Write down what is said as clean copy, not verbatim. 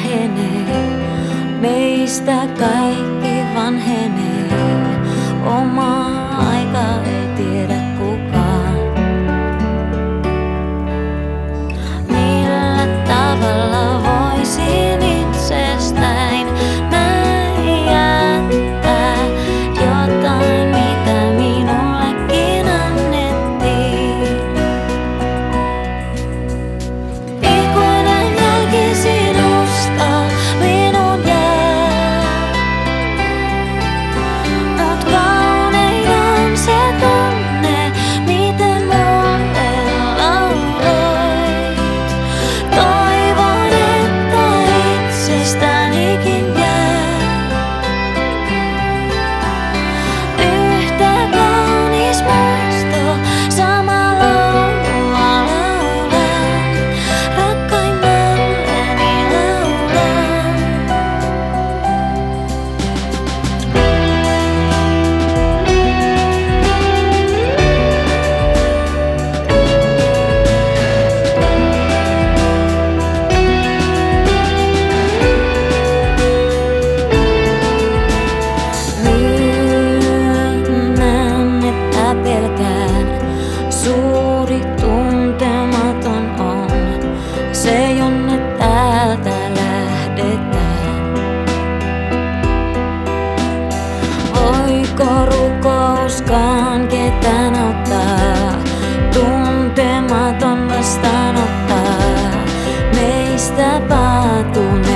lähenee, meistä kaikki vanhenee. Omaa aikaa ei tiedä kukaan. Millä tavalla voisin itsestäin näin jättää jotain, mitä minullekin annettiin? Ikuinen jälki sinusta minun jää, mut kaunein on se tunne, miten mulle lauloit. Toivon, että itsestänikin jää yhtä kaunis muisto. Sama laulua laulan, rakkaimmalleni laulan. Myönnän, että pelkään. Suuri tuntematon on se, jonne täältä lähdetään. Voiko rukouskaan ketään auttaa? Tuntematon vastaanottaa meistä paatuna.